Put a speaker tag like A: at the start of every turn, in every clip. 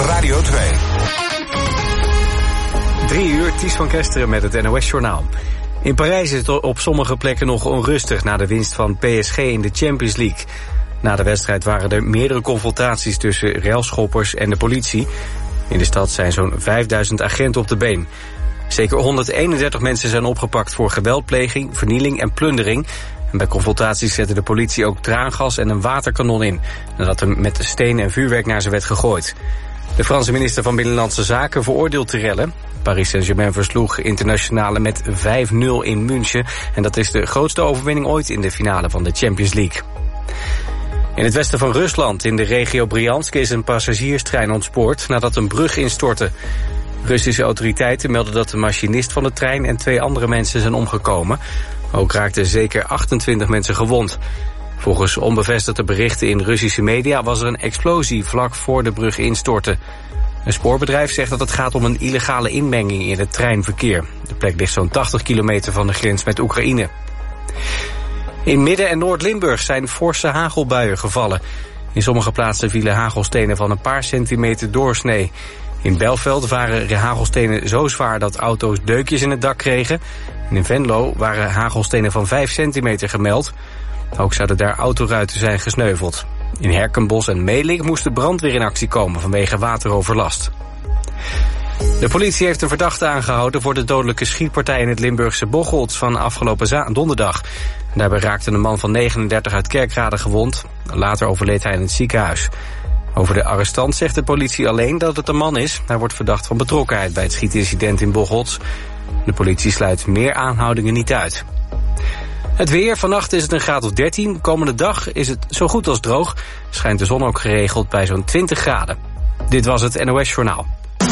A: Radio 2.
B: 3 uur, Ties van Kesteren met het NOS-journaal. In Parijs is het op sommige plekken nog onrustig na de winst van PSG in de Champions League. Na de wedstrijd waren er meerdere confrontaties tussen railschoppers en de politie. In de stad zijn zo'n 5000 agenten op de been. Zeker 131 mensen zijn opgepakt voor geweldpleging, vernieling en plundering. En bij confrontaties zette de politie ook traangas en een waterkanon in, nadat er met stenen en vuurwerk naar ze werd gegooid. De Franse minister van Binnenlandse Zaken veroordeelt de rellen. Paris Saint-Germain versloeg Internationale met 5-0 in München. En dat is de grootste overwinning ooit in de finale van de Champions League. In het westen van Rusland, in de regio Bryansk, is een passagierstrein ontspoord nadat een brug instortte. Russische autoriteiten melden dat de machinist van de trein en 2 andere mensen zijn omgekomen. Ook raakten zeker 28 mensen gewond. Volgens onbevestigde berichten in Russische media was er een explosie vlak voor de brug instortte. Een spoorbedrijf zegt dat het gaat om een illegale inmenging in het treinverkeer. De plek ligt zo'n 80 kilometer van de grens met Oekraïne. In Midden- en Noord-Limburg zijn forse hagelbuien gevallen. In sommige plaatsen vielen hagelstenen van een paar centimeter doorsnee. In Belveld waren hagelstenen zo zwaar dat auto's deukjes in het dak kregen. En in Venlo waren hagelstenen van 5 centimeter gemeld. Ook zouden daar autoruiten zijn gesneuveld. In Herkenbos en Meelik moest de brandweer in actie komen vanwege wateroverlast. De politie heeft een verdachte aangehouden voor de dodelijke schietpartij in het Limburgse Bocholt van afgelopen donderdag. Daarbij raakte een man van 39 uit Kerkrade gewond. Later overleed hij in het ziekenhuis. Over de arrestant zegt de politie alleen dat het een man is. Hij wordt verdacht van betrokkenheid bij het schietincident in Bocholt. De politie sluit meer aanhoudingen niet uit. Het weer, vannacht is het een graad of 13. Komende dag is het zo goed als droog. Schijnt de zon ook geregeld bij zo'n 20 graden. Dit was het NOS Journaal.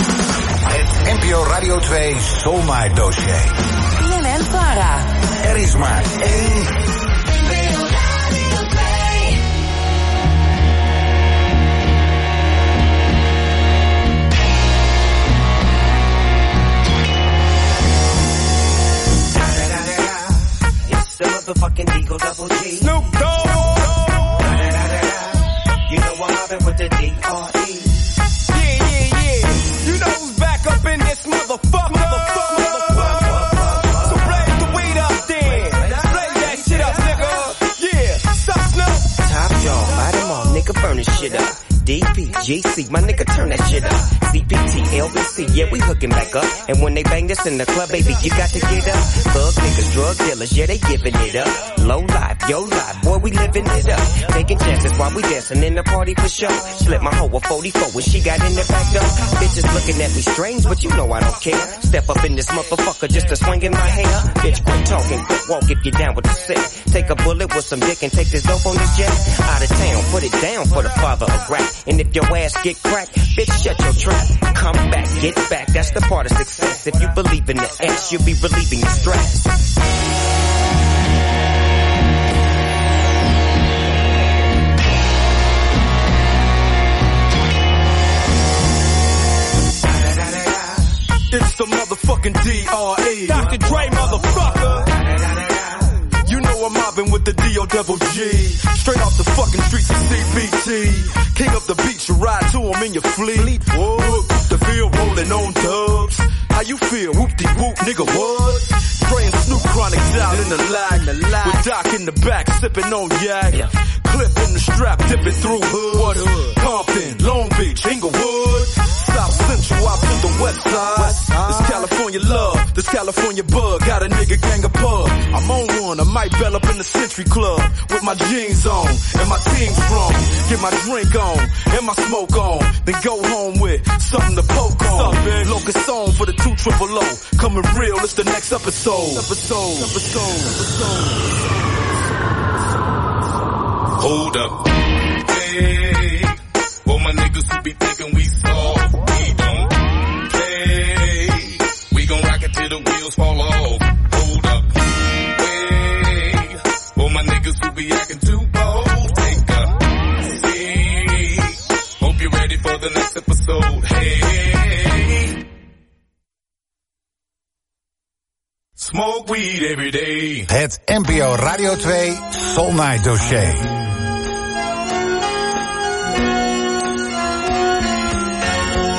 A: Het NPO Radio 2 Soul Night dossier.
C: Ian en Clara.
A: Er is maar één.
D: The motherfucking Eagle Double G.
E: Snoop Dogg.
D: You know I'm mobbing with the D.R.E.
E: Yeah. You know who's back up in this motherfucker. So blaze the weed up then. Blaze that shit up, nigga. Yeah, stop Snoop.
D: Top dog, bite them all, nigga, burn this shit up. DPGC, my nigga, turn that shit up. CPT, LBC, yeah, we hooking back up. And when they bang this in the club, baby, you got to get up. Thug niggas, drug dealers, yeah, they giving it up. Low life, yo life, boy, we living it up. Taking chances while we dancing in the party for sure. Slip my hoe a 44 when she got in the back door. Bitches looking at me strange, but you know I don't care. Step up in this motherfucker just to swing in my hair. Bitch, quit talking, quit walk if you're down with the sick. Take a bullet with some dick and take this dope on this jet. Out of town, put it down for the father of rap. And if your ass get cracked, bitch, shut your trap. Come back, get back, that's the part of success. If you believe in the X, you'll be relieving your stress.
E: It's the motherfucking D.R.E. Dr. Dre, motherfucker. You know I'm mobbing with the D.O.G. Straight off the fucking streets of CBT. King up the beach, you ride to him in your fleet. Whoop, the field rolling on dubs. How you feel? Whoop-de-whoop, nigga, what? Spraying Snoop Chronic down in the lag. With Doc in the back, sipping on yak. Clip in the strap, dipping through hood. What hood? Compton, Long Beach, Inglewood. South Central out to the west side. This California love, this California bug. Got a nigga gang of pub. I'm on one, I might bell up in the Century Club. With my jeans on, and my team strong. Get my drink on, and my smoke on. Then go home with something to poke on. Locust song for the 200. Coming real, it's the next episode.
F: Hold up. Hey, all my niggas who be thinking we soft, we don't play. We gon' rock it till the wheels fall off. Hold up. Hey, all my niggas who be acting too bold, take a seat. Hope you're ready for the next episode. Hey, smoke weed every day.
A: Het NPO Radio 2 Soul Night dossier.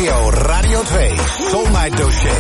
A: NPO Radio 2 Soul Night Dossier.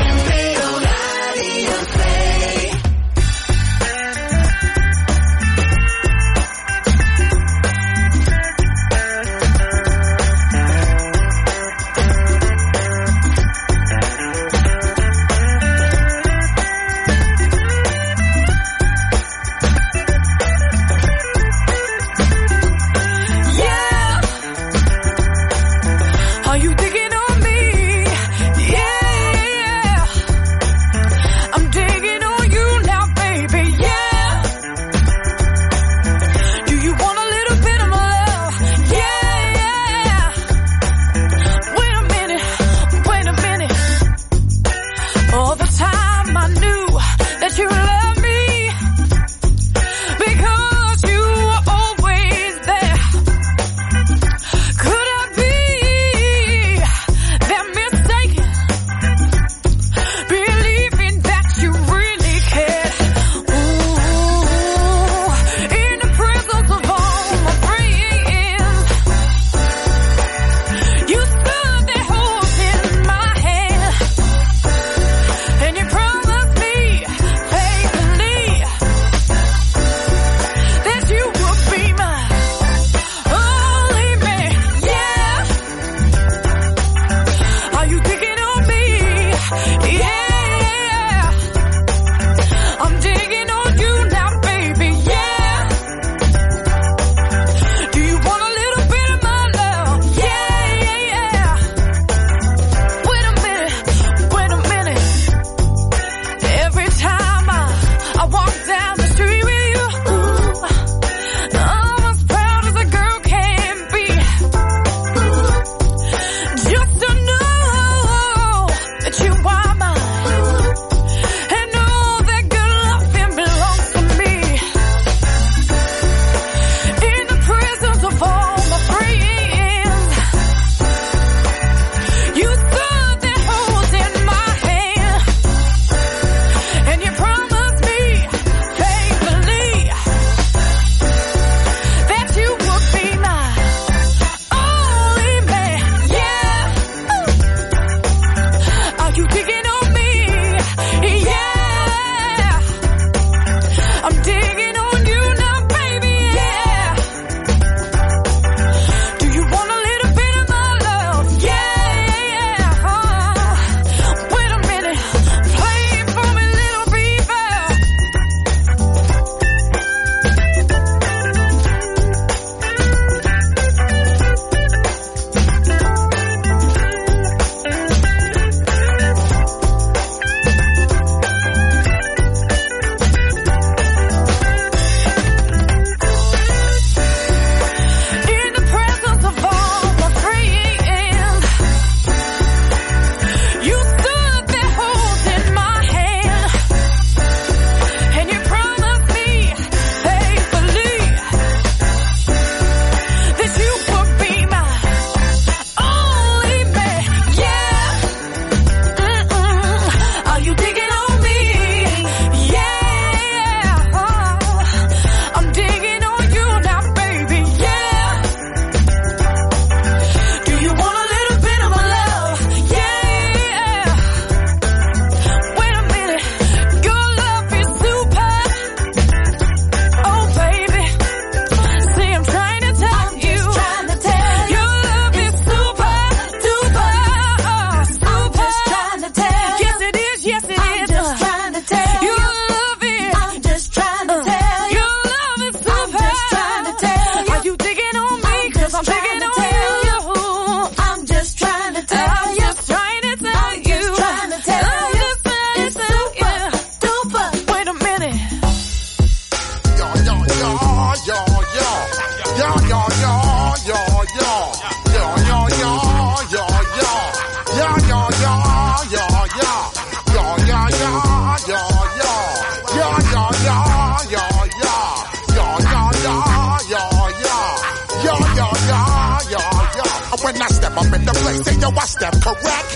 G: When I step up in the place, say yo, I step correct.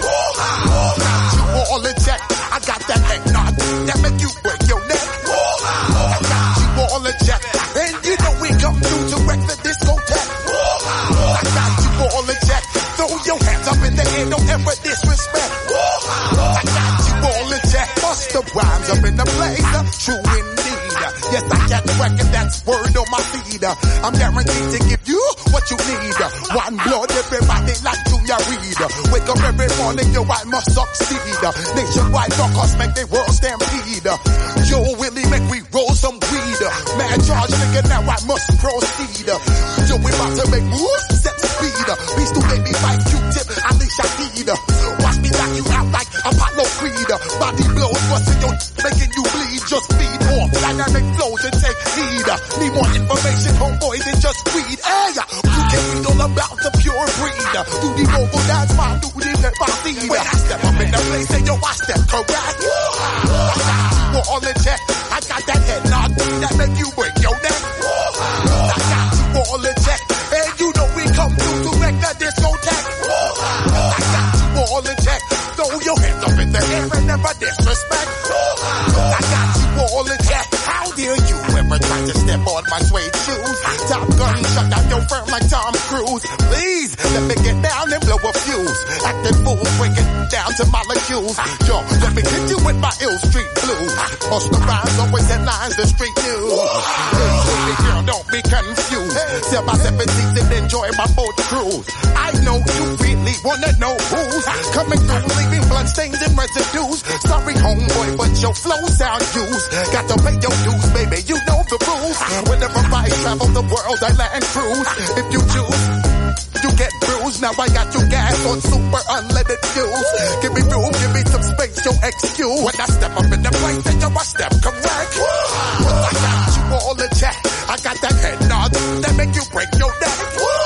G: You all in check. I got that eggnog that make you break your neck. You all in check. And you know we come through to wreck the discotheque. I got you all in check. Throw your hands up in the air Hey, don't ever disrespect. I got you all in check. Busta Rhymes up in the place. True indeed. Yes, I can reckon that's word on my feed. I'm guaranteed to give you what you need. One blood, everybody like Junior Reed. Wake up every morning, yo, I must succeed. Nationwide rockers make the world stampede. Yo, Willie, make we roll some weed. Man, charge nigga, now I must proceed. Yo, we about to make moves, set speed. Beast to baby fight Q-tip, Alicia Heed. Watch me knock you out like Apollo Creed. Body blows, busting your making you bleed. Just feed more dynamic flows and take heed. Need more information, homeboy, than just weed. Hey, you can read all about the pure breed. Do the mobile dance, man, do the let my feed. When I step up in the place, and yo, I step correct. I got you all in check. I got that head nod that make you break your neck. I got you all in check. And you know we come through to wreck the discotheque. I got you all in check. Throw your hands up in the air and never disrespect. I got you all in check. How dare you ever try to step on my suede shoes? Top Gun shut down your firm like Tom Cruise. Please, let me get down and blow a fuse. Acting fool, breaking down to molecules. Yo, let me hit you with my ill street blues. Busta Rhymes always headlines the street news. Hey, baby girl, don't be confused. Sell my 17s and enjoy my boat cruise. I know you really wanna know who's coming through, leaving bloodstains and residues. Sorry, homeboy, but your flow sound used. Got to pay your dues, baby, you know the rules. Whenever I travel the world, I land cruise. If you choose, you get bruised. Now I got you gas on super unleaded fuels. Give me room, give me some space, your excuse. When I step up in the place, then yo, I step correct. I got you all in check. I got that head nod that make you break your neck.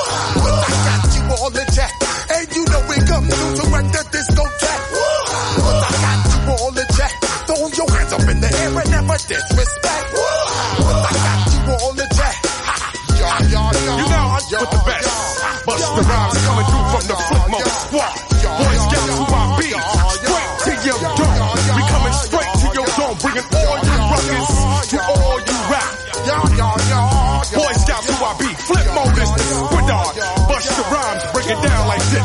G: I got you all in check. And you know we come through to wreck the discotheque. I got you all in check. Throw your hands up in the air and never disrespect. I got you all in check.
E: You know, with the best. Busta Rhymes coming through from the footmost squad. Boy Scouts who I be. Straight to your dome. We coming straight to your dome. Bringing all you ruckus to all you rap. Boy Scouts who I be. Flip mode is the squidard. Busta Rhymes break it down like this.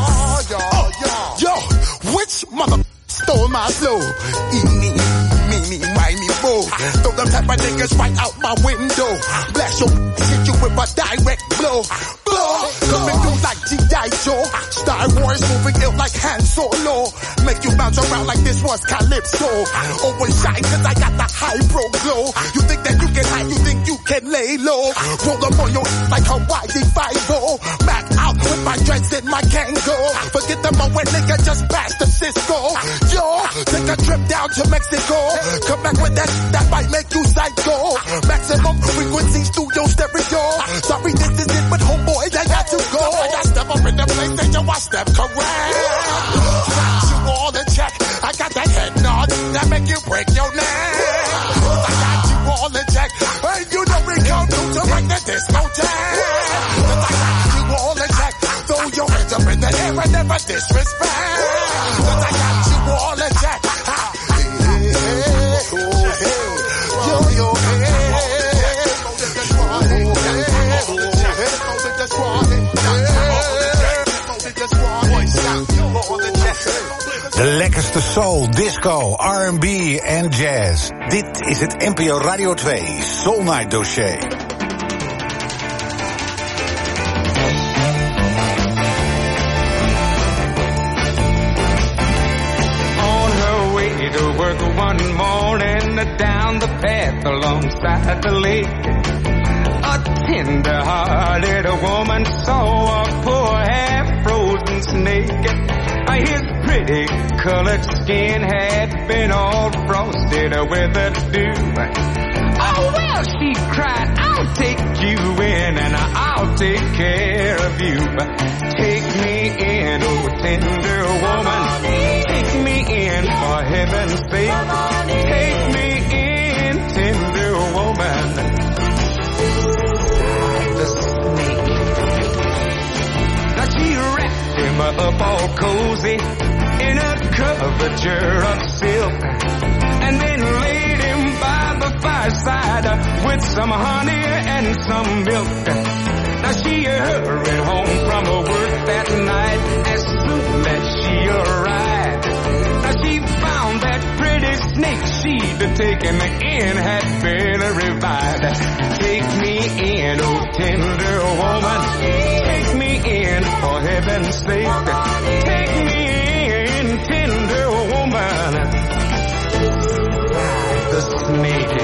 G: Yo, which mother stole my flow? Eeny, meeny, miny, mo. Throw them type of niggas right out my window. Blast your hit you with a direct blow. Coming through like G.I. Joe. Star Wars moving ill like Han Solo. Make you bounce around like this was Calypso. Always shine cause I got the high pro glow. You think that you can hide, you think you can lay low. Roll up on your like Hawaii 5-0. Back out with my dreads and my Kango. Forget the moment nigga just passed the Cisco. Yo, take a trip down to Mexico. Come back with that might make you psycho. Maximum frequency studio stereo. Sorry this is it but homeboy I got to go. I got step up in the place and yo I step correct. Got you all in check. I got that head nod that make you break your neck. I got you all in check. And you know we come through to wreck the discotheque. I got you all in check. Throw your hands up in the air and never disrespect. I got you all in check.
A: De lekkerste soul, disco, R&B en jazz. Dit is het NPO Radio 2 Soul Night dossier.
H: On her way to work one morning, down the path alongside the lake, a tender-hearted woman saw a poor half-frozen snake. His pretty colored skin had been all frosted with a dew. Oh, well, she cried, I'll take you in and I'll take care of you. Take me in, oh, tender woman. Take me in, for heaven's sake. Take me in, tender woman. The snake. Now she wrapped him up all cozy in a curvature of silk, and then laid him by the fireside with some honey and some milk. Now she hurried home from her work that night as soon as she in the inn had been revived. Take me in, oh tender woman. Take me in, for heaven's sake. Take me in, tender woman. The snake.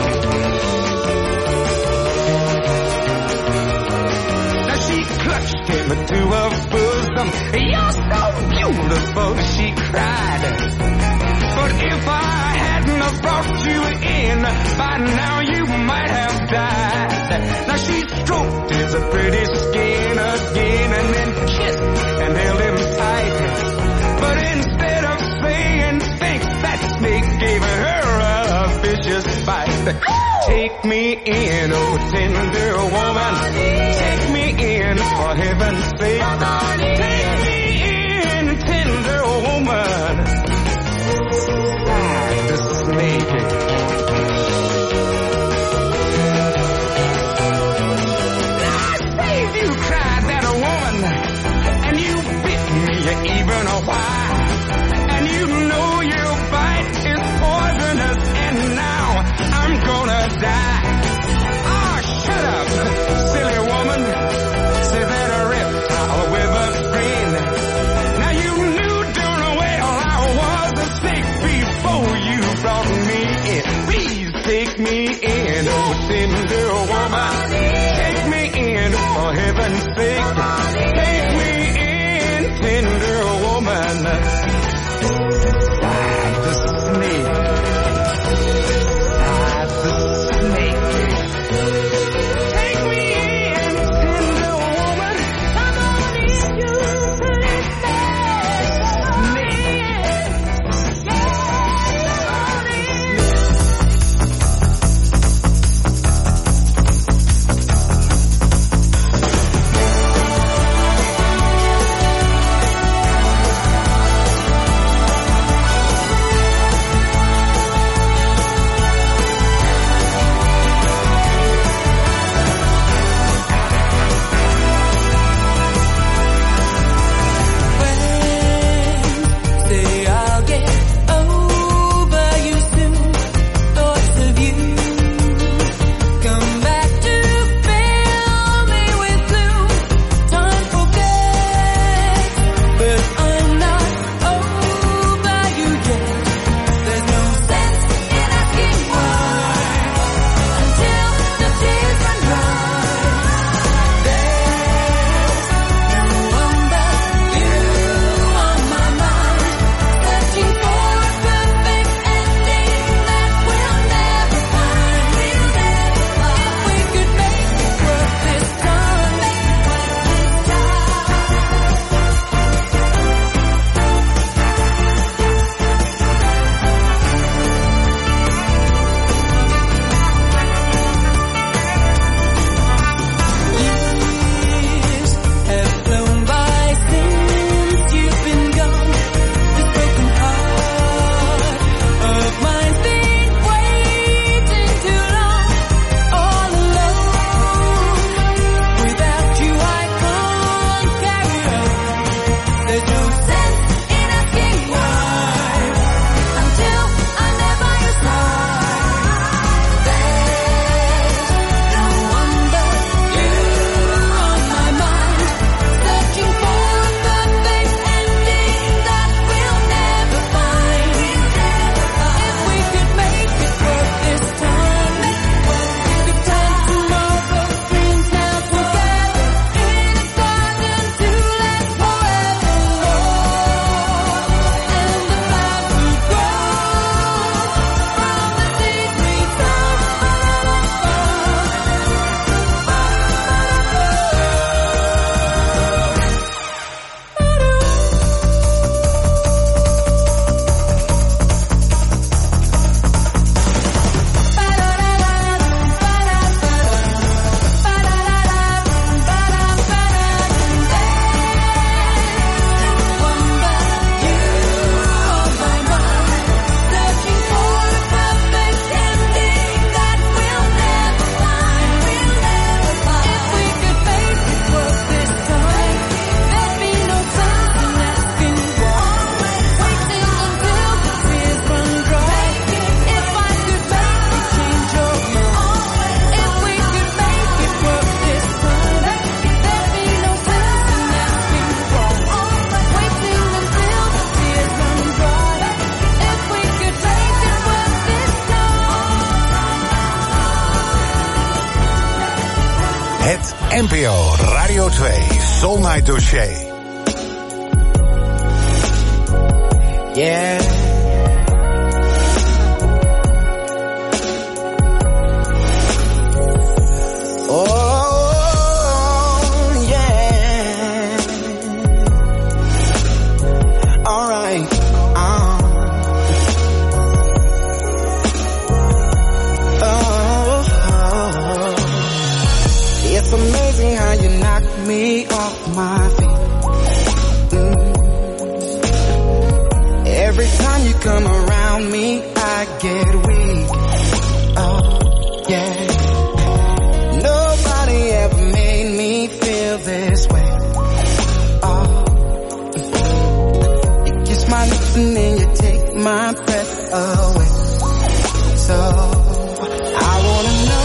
H: Now she clutched him to her bosom. You're so beautiful, she cried. But if I hadn't have brought you in, by now you might have died. Now she stroked his pretty skin again and then kissed and held him tight. But instead of saying thanks, that snake gave her a vicious bite. Take me in, oh tender woman. Take me in, for heaven's sake. Take me in, tender woman. The snake. I saved you, cried that woman, and you bit me even a while. And you know your bite is poisonous, and now I'm gonna die. Oh, shut up, silly woman, said that a reptile with a grin. Now you knew darn well I was a snake before you brought me in. Please take me in, oh tender woman. Take me in, for heaven's sake. Take me in, tender woman. The snake. The snake. Take me in, tender woman. Come on in, you pretty snake.
A: NPO Radio 2 Soul Night Dossier.
I: Yeah.
J: Me off my feet. Every time you come around me, I get weak. Oh, yeah. Nobody ever made me feel this way. Oh, you kiss my lips and then you take my breath away. So I wanna know.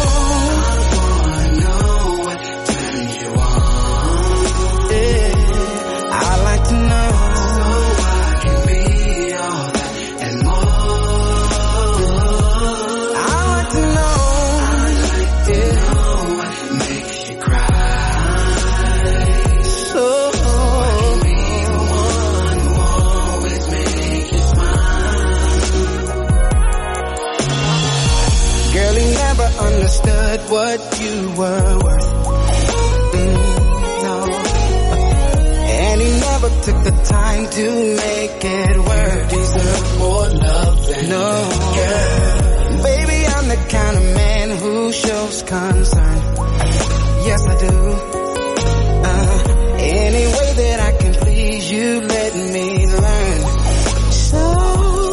J: Understood what you were worth. No. And he never took the time to make it work. You deserve more love than no. Yeah. Baby, I'm the kind of man who shows concern. Yes, I do. Any way that I can please you, let me learn. So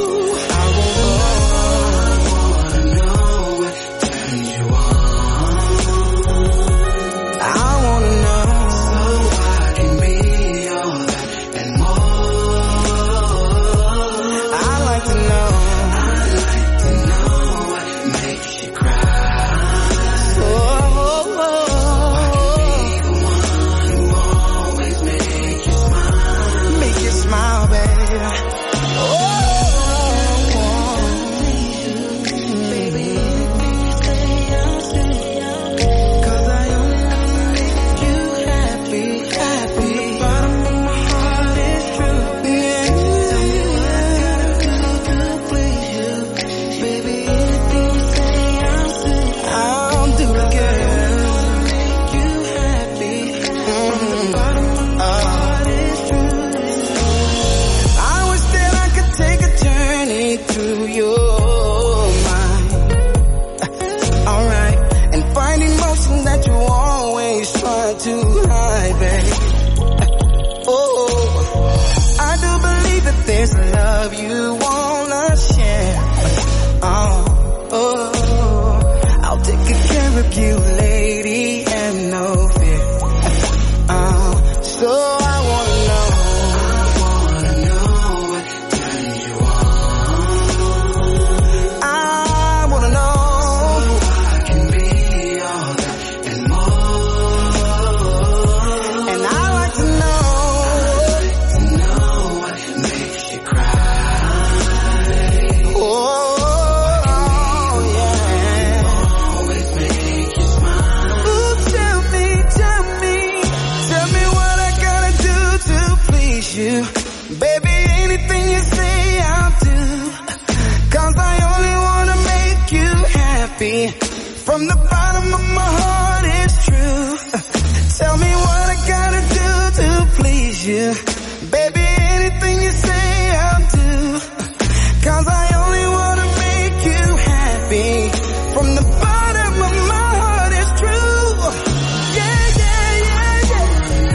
J: from the bottom of my heart, it's true. Tell me what I gotta do to please you. Baby, anything you say I'll do. 'Cause I only wanna make you happy. From the bottom of my heart, it's true. Yeah, yeah, yeah, yeah.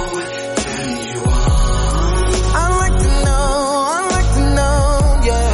J: I like to know, yeah.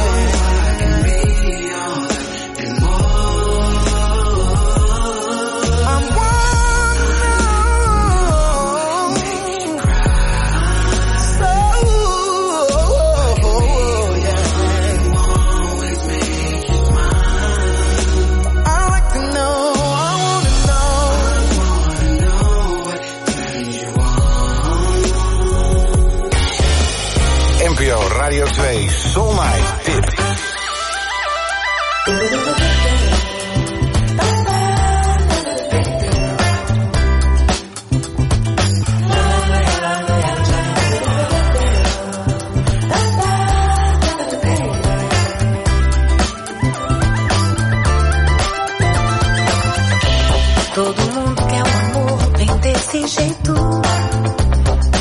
A: Radio 2 Soul Night Tip.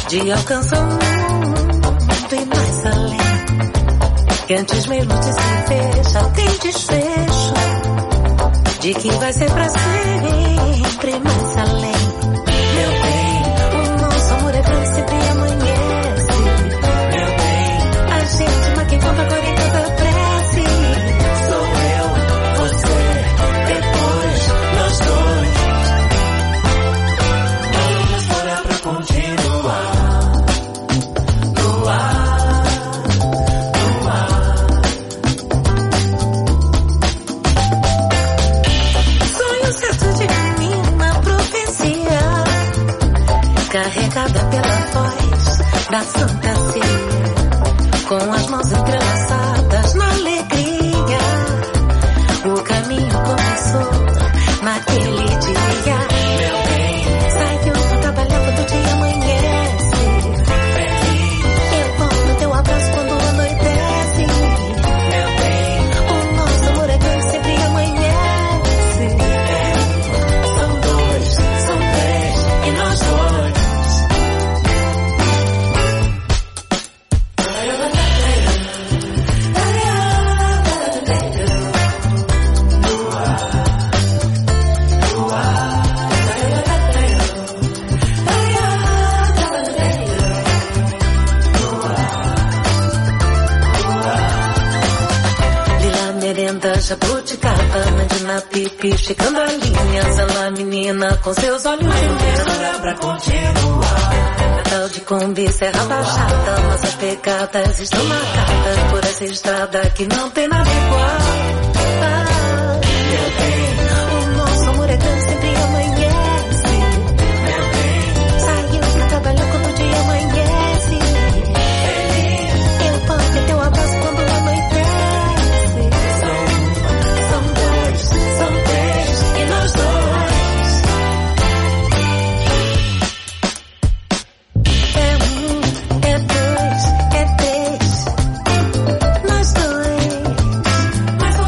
I: de alcançar o mundo e mais além. Que antes mesmo de se ver já tem desfecho, de que vai ser pra sempre mais além. Meu bem, o nosso amor é grande, sempre amanhece. Meu bem, a gente mas quem conta agora em toda prece. Sou eu, você, depois nós dois. Vamos morar pra continuar no ar, no ar. Sonho certo de menina profecia, carregada pela voz da Santa Ceia, com as mãos entrelaçadas na alegria. O caminho começou naquele dia. Meu bem, saiu pra trabalhar quando o dia amanhece. Eu tomo teu abraço quando anoitece. Meu bem, o nosso amor é grande, sempre amanhece. São dois, são três e nós dois. Jabuticaba, Mandina Pipi, chegando a linha. Zala menina com seus olhos de mel. Pra continuar. Natal de Kombi, Serra Baixada, nossas pegadas estão marcadas por essa estrada que não tem nada igual. Meu bem, o nosso amor é grande, sempre amanhece. Meu bem, saiu pra trabalhar quando o dia amanhece. Eu posso ter teu abraço quando anoitece. São três e nós dois. É um, é dois, é três. Nós dois. Mais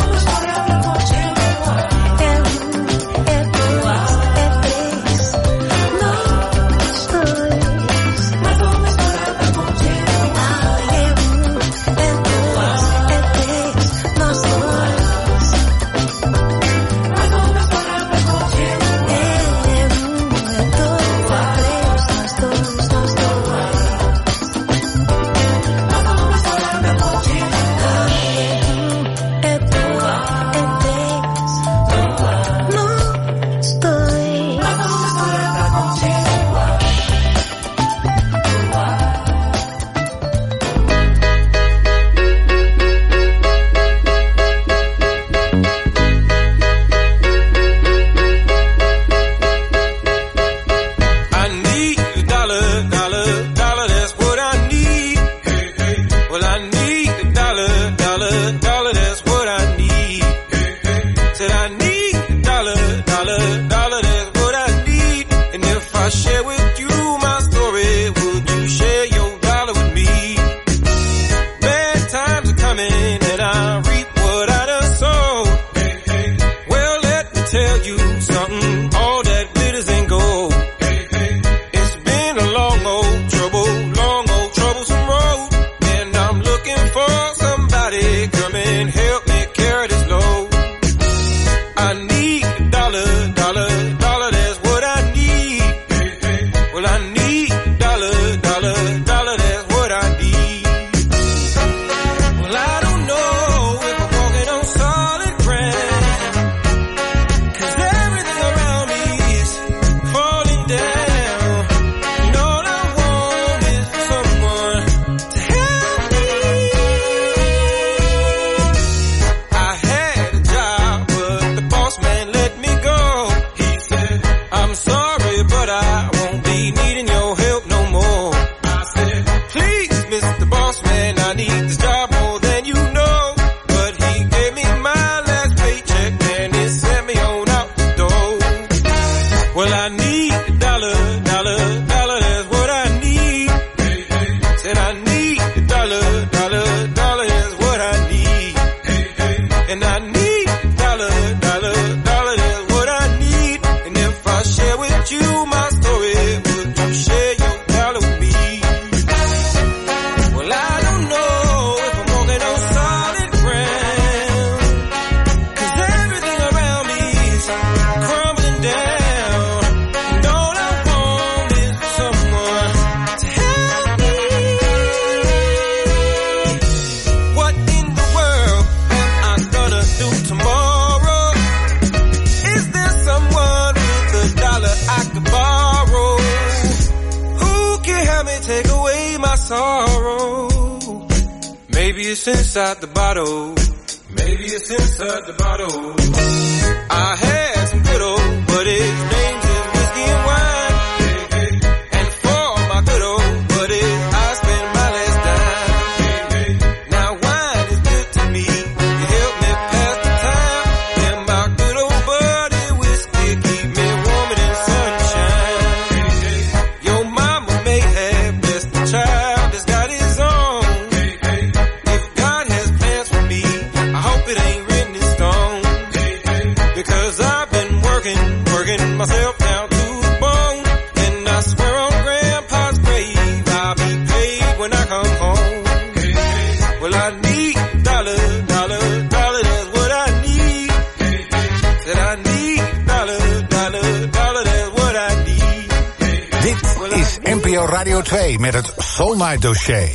K: take away my sorrow. Maybe it's inside the bottle. Maybe it's inside the bottle. I had some good old buddies, names is whiskey and wine. And for my good old buddies, I spend my last dime. Now wine is good to me, it help me pass the time. And my good old buddy whiskey keep me warmer than sunshine. Your mama may have blessed the child that's got his own. If God has plans for me, I hope it ain't written in stone. Because I've been working myself down to the bone. And I swear on Grandpa's grave, I'll be paid when I come home. Well, I need dollar, that's what I need. Said I need dollar, that's what I need.
A: Dit is NPO Radio 2 met het Soul Night dossier.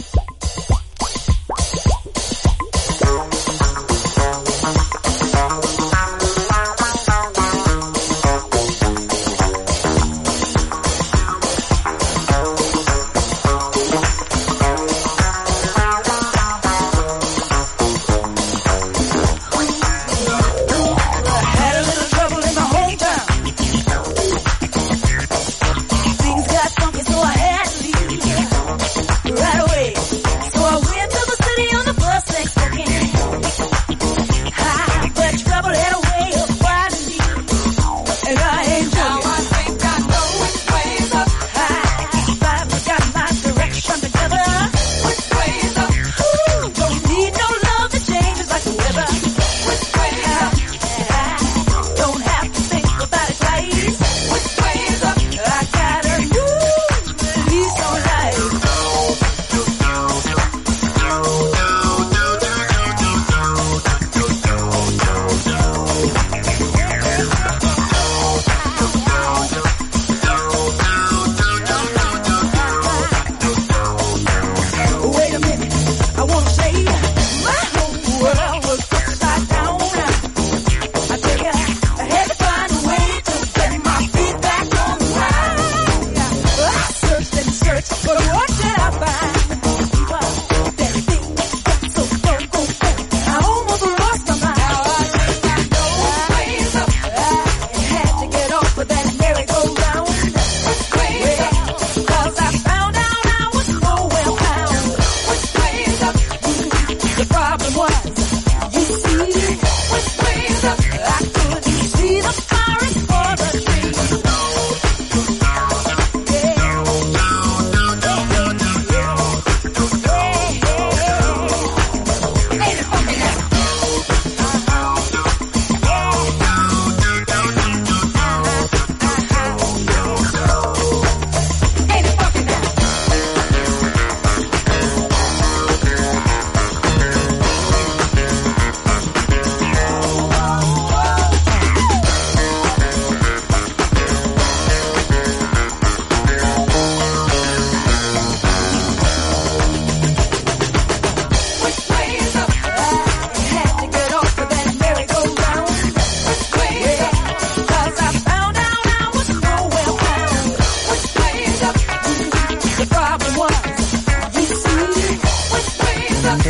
J: Had a little trouble in my hometown. Things got funky, so I had to leave right away. So I went to the city on the bus next weekend. But trouble had a way of finding me, and I ain't joking. Now I think I know which way's up. I finally got my direction together. Which way's up? Ooh, don't need no love that changes like the weather. Which way's up? Don't have to think about it twice. Which way's up? I got a new lease on life. Wait a minute, I wanna say my whole world was upside down. I tell ya, I had to find a way to get my feet back on the ground. I searched and searched, but what did I find? Well, that thing got so I almost lost my mind. Now I think I know which way's up. I had to get off of that merry-go-round. Which way's up? 'Cause I found out I was nowhere bound. Which way's up? The problem was, you see, which way's up? I couldn't see the forest for the trees. Ain't it funky now? Ain't it funky now? Which way's up? I had to get off of that merry-go-round. Which way's up? 'Cause I found out I was nowhere bound. Which way's up? The problem was, you see, which way's up?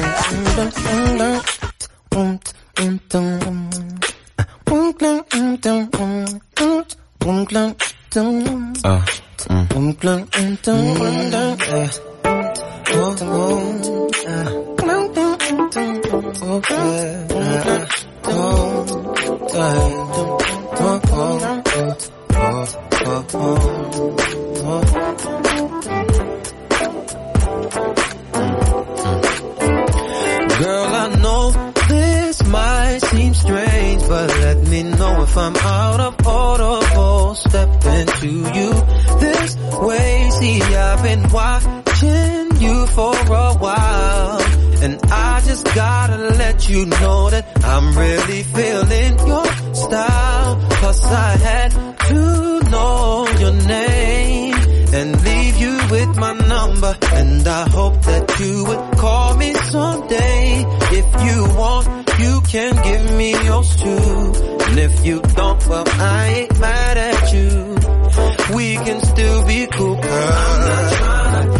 L: Girl, I know this might seem strange, but let me know if I'm out of order for stepping to you this way. See, I've been watching you for a while, and I just gotta let you know that I'm really feeling your style. 'Cause I had to know your name and leave you with my number, and I hope that you would call me someday. If you want, you can give me yours too, and if you don't, well, I ain't mad at you. We can still be cool, girl. I'm not trying to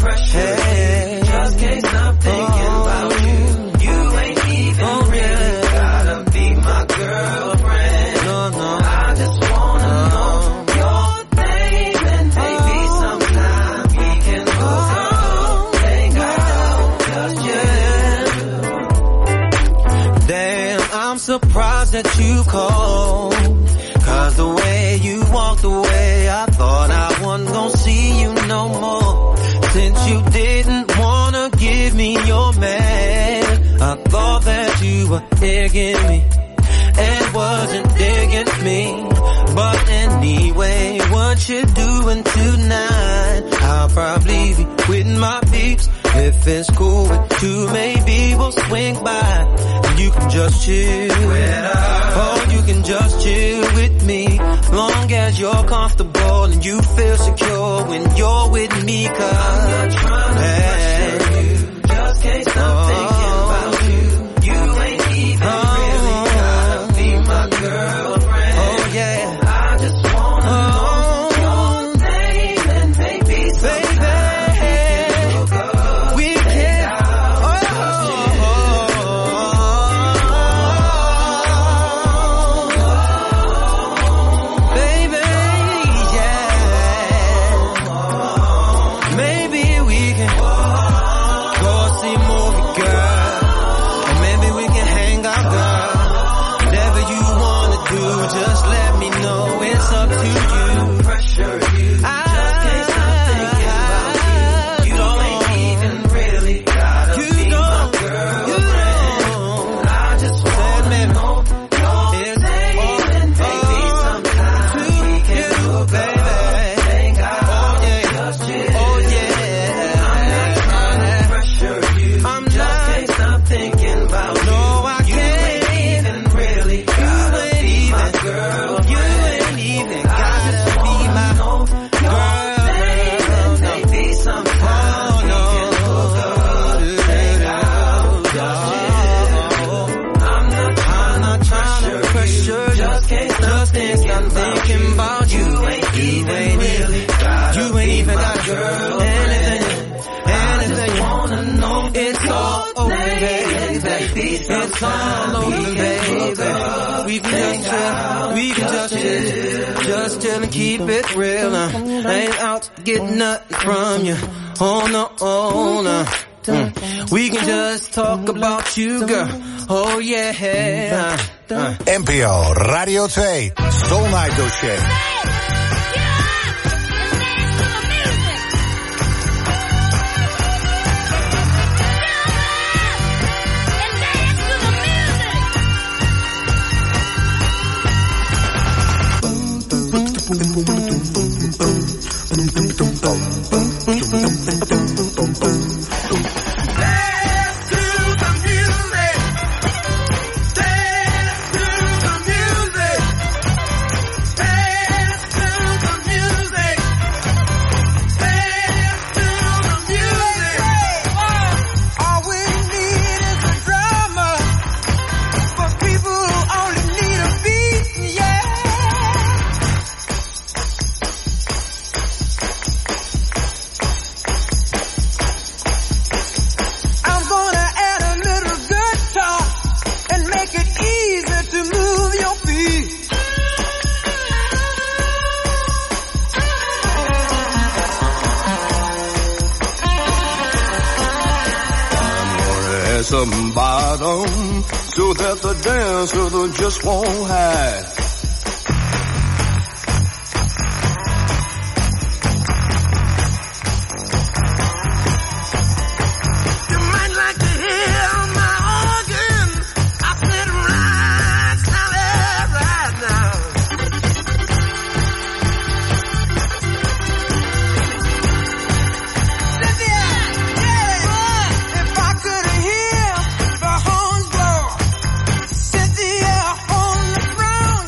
L: that you called. Cause the way you walked away, I thought I wasn't gonna see you no more. Since you didn't wanna give me your man, I thought that you were digging me and wasn't digging me. But anyway, what you doing tonight? I'll probably be with my peeps. If it's cool with you, maybe we'll swing by and you can just chill. Oh, you can just chill with me, long as you're comfortable and you feel secure when you're with me. Cause I'm not trying to pressure you, just can't stop thinking about you. You ain't even really gotta be my girlfriend. Oh yeah, I just wanna know your name and maybe sometime we can baby, yeah. Maybe we can go see a movie, girl. Or maybe we can hang out, girl. Whatever you wanna do, just let me know. It's up to you. Pressure you, just can't stop thinking about you. You don't even really gotta be my girlfriend. I just wanna know your name and maybe sometime we can do, baby. Hang out, just chill. Oh yeah, I'm not trying to pressure you. I'm just can't stop thinking about you. No, I can't. You ain't even really gotta be my girl. You ain't even gotta be my girl. Maybe sometime we can hook up, hang out, just chill. I'm not trying to pressure you. Just can't stop thinking about you. You ain't even got girl. Anything you wanna know. It's all over, baby. It's all over, baby. We can just chill and keep it real. Ain't out to get nothing from you. Oh no, oh no. We can just talk about you, girl. Oh yeah.
A: NPO Radio 2, Soul Night Dossier.
M: Some bottom so that the dancer just won't hide.
J: You might like to hear my organ. I play it right now. Cynthia, yeah, if I could hear the horns blow, Cynthia on the throne,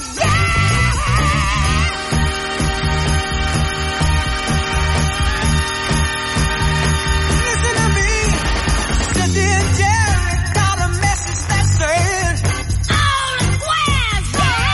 J: listen to me. Cynthia and Jerry got a message that says, all the squares,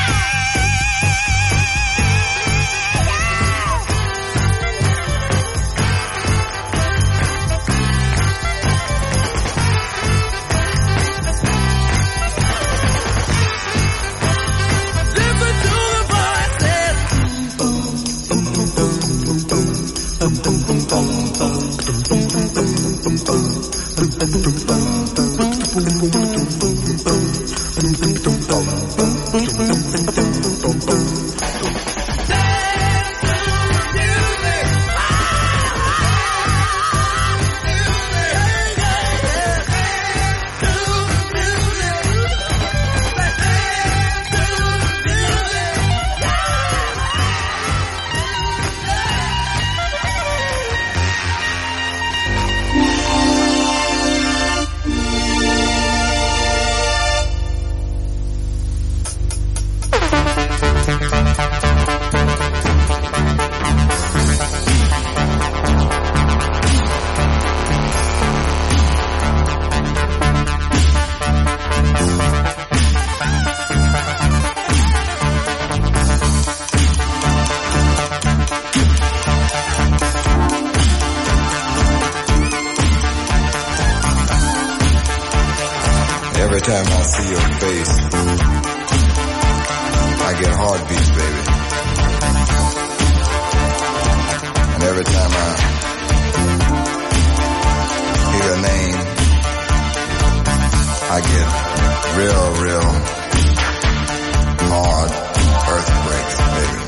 J: listen to the voices.
N: time I see your face, I get heartbeats, baby. And every time I hear your name, I get real hard earthquakes, baby.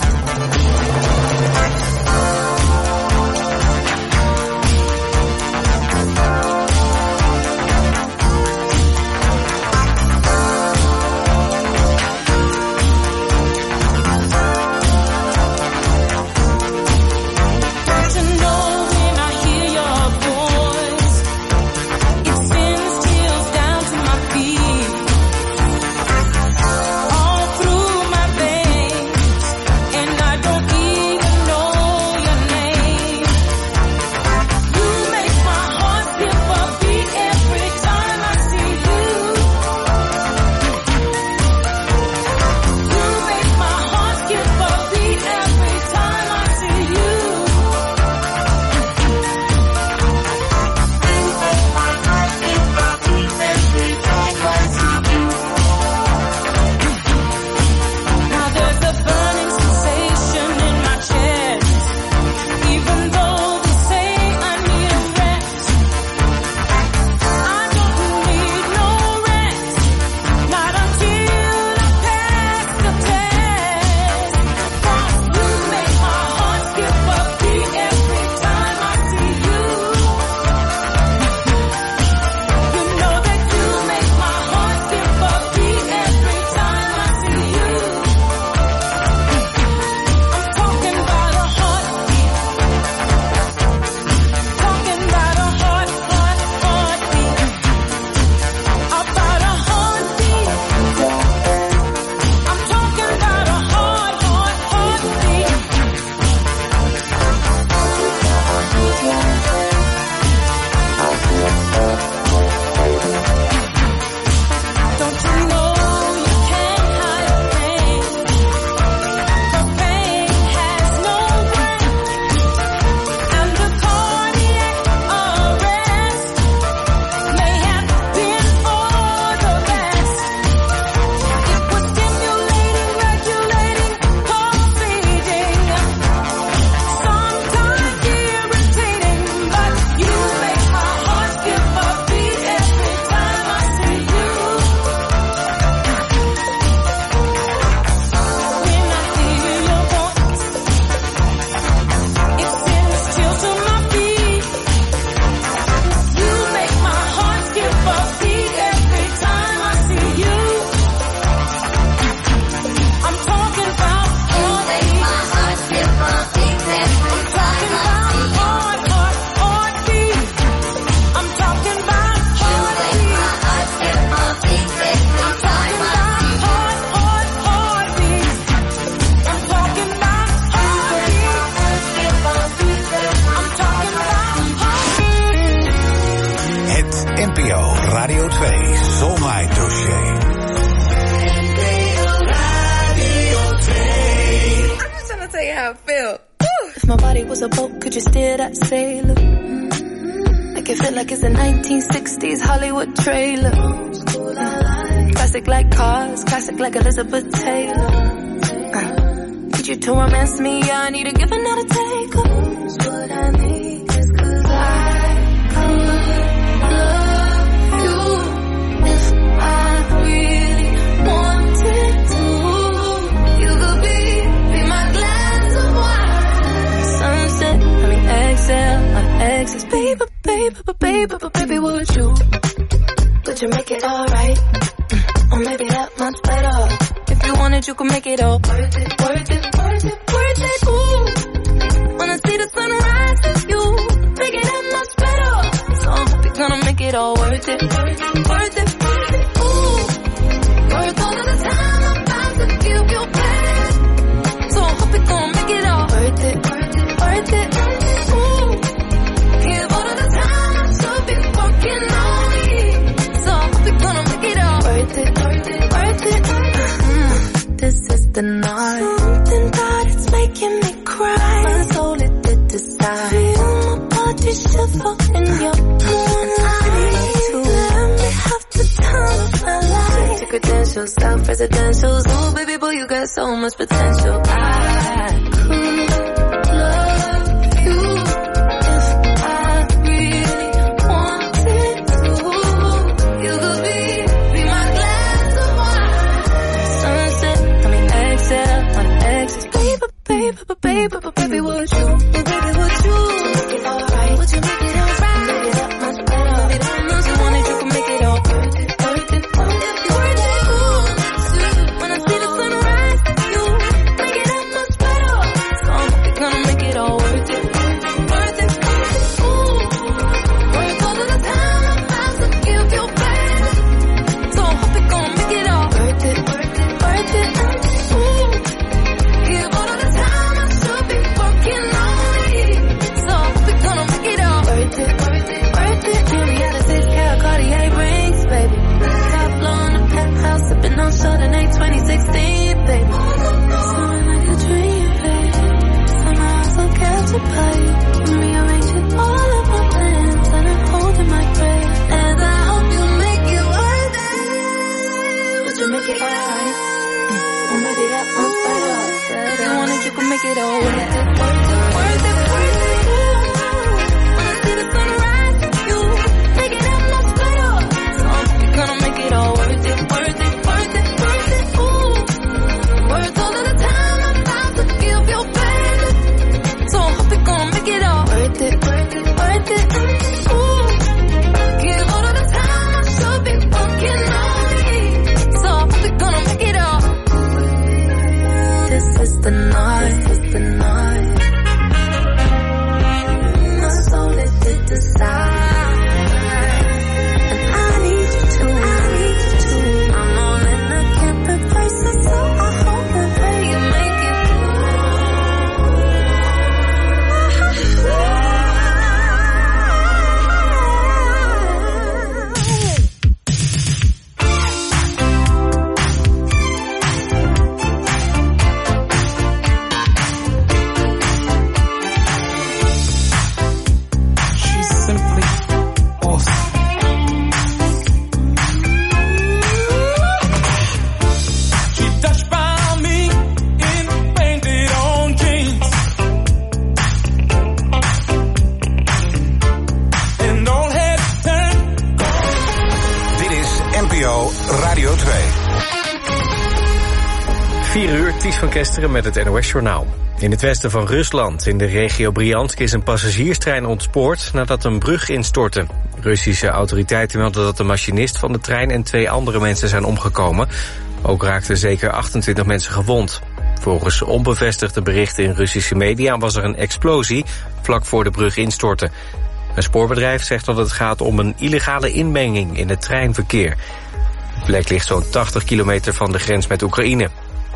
A: Radio 2, Soulmate Dossier.
O: I'm just trying to tell you how I feel. Woo! If my body was a boat, could you steer that sailor? Make it feel like it's a 1960s Hollywood trailer. Classic like cars, classic like Elizabeth Taylor. Need you to romance me, I need a give and not a take. What I need is 'cause I could love you if I really wanted to. You could be my glass of wine. Sunset, I mean exhale, my exes. Baby, would you make it alright? Or maybe that much better. If you wanted, you could make it all worth it, worth it, worth it, worth it. Ooh, when I see the sunrise with you, make it that much better. So I hope you're gonna make it all worth it, worth it, worth it, worth it. Ooh, worth all of the time I'm about to give you back. So I hope you're gonna make it all worth it, worth it, worth it. Ooh, give all of the time I should be working on me. So I hope you're gonna make it all worth it, worth it, worth it. This is the night. Something about it's making me cry. My soul it did decide. Feel my body shiver in your moonlight. Let me have the time of my life. credentials, self-residentials. Ooh, baby boy, you got so much potential. I could love you if I really wanted to. You could be my glass of wine. Sunset, I mean exhale, on exes. Baby, would you? Make it alright? Would you make it alright? Make it up much better. Baby, I know you want it, you can make it all worth it. When I see the sunrise, you make it up much better. So I'm gonna make it all worth it. Worth it, ooh. Worth all of the time I'm about to give you back. So I hope you're gonna make it all worth it. Worth it, ooh. Give all of the time I should be working on it. So I hope you're gonna make it all worth it. Worth it. Jewelry out of 6K Cartier rings, baby. Top floor in the penthouse, sipping on Chardonnay 2016, baby. Smelling like a dream, baby. Somehow I forgot to buy you. I'm rearranging all of my plans, and I'm holding my breath. And I hope you make it worth it. Would you make it alright? Or maybe that much better. If you want it, you can make it all worth it. Worth it, worth it. When I see the sunrise, you make it that much better. So I'm gonna make it all worth it. Worth it, worth it, worth it. Ooh, worth all of the time I'm about to give you back. So I hope you're gonna make it all worth it, worth it, worth it. Ooh, give all of the time I should be working on it. So I hope you're gonna make it all. This is the night, this is the night. My soul is to decide, and I need you to, I need you to. I'm all in, I can't reverse it, so I hope and pray you make it
J: She's simply awesome. She touched by me in painted on jeans, and all head turned.
A: Dit is NPO Radio 2.
B: 4 uur, Ties van Kesteren met het NOS-journaal. In het westen van Rusland, in de regio Bryansk, is een passagierstrein ontspoord nadat een brug instortte. Russische autoriteiten melden dat de machinist van de trein en 2 andere mensen zijn omgekomen. Ook raakten zeker 28 mensen gewond. Volgens onbevestigde berichten in Russische media was er een explosie vlak voor de brug instortte. Een spoorbedrijf zegt dat het gaat om een illegale inmenging in het treinverkeer. De plek ligt zo'n 80 kilometer van de grens met Oekraïne.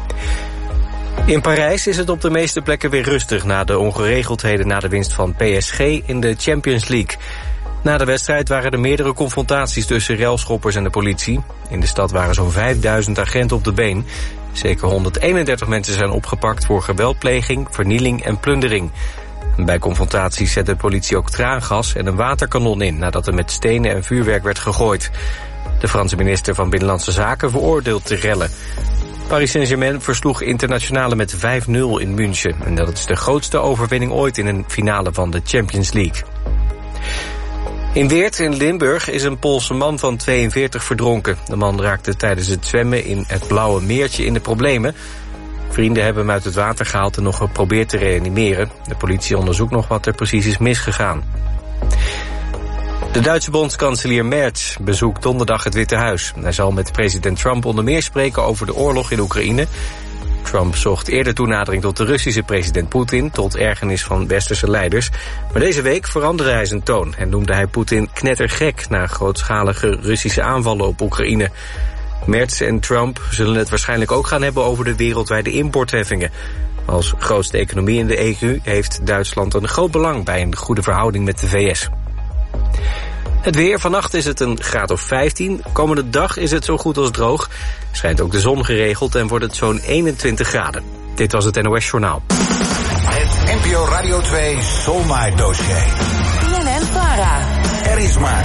B: In Parijs is het op de meeste plekken weer rustig na de ongeregeldheden na de winst van PSG in de Champions League. Na de wedstrijd waren er meerdere confrontaties tussen relschoppers en de politie. In de stad waren zo'n 5000 agenten op de been. Zeker 131 mensen zijn opgepakt voor geweldpleging, vernieling en plundering. Bij confrontaties zette de politie ook traangas en een waterkanon in nadat er met stenen en vuurwerk werd gegooid. De Franse minister van Binnenlandse Zaken veroordeelt de rellen. Paris Saint-Germain versloeg Internationale met 5-0 in München. En dat is de grootste overwinning ooit in een finale van de Champions League. In Weert in Limburg is een Poolse man van 42 verdronken. De man raakte tijdens het zwemmen in het Blauwe Meertje in de problemen. Vrienden hebben hem uit het water gehaald en nog geprobeerd te reanimeren. De politie onderzoekt nog wat er precies is misgegaan. De Duitse bondskanselier Merz bezoekt donderdag het Witte Huis. Hij zal met president Trump onder meer spreken over de oorlog in Oekraïne. Trump zocht eerder toenadering tot de Russische president Poetin, tot ergernis van westerse leiders. Maar deze week veranderde hij zijn toon en noemde hij Poetin knettergek na grootschalige Russische aanvallen op Oekraïne. Merz en Trump zullen het waarschijnlijk ook gaan hebben over de wereldwijde importheffingen. Als grootste economie in de EU heeft Duitsland een groot belang bij een goede verhouding met de VS. Het weer, vannacht is het een graad of 15. Komende dag is het zo goed als droog. Schijnt ook de zon geregeld en wordt het zo'n 21 graden. Dit was het NOS Journaal.
A: Het NPO Radio 2 Soul Night dossier.
C: BNN Vara.
A: Er is maar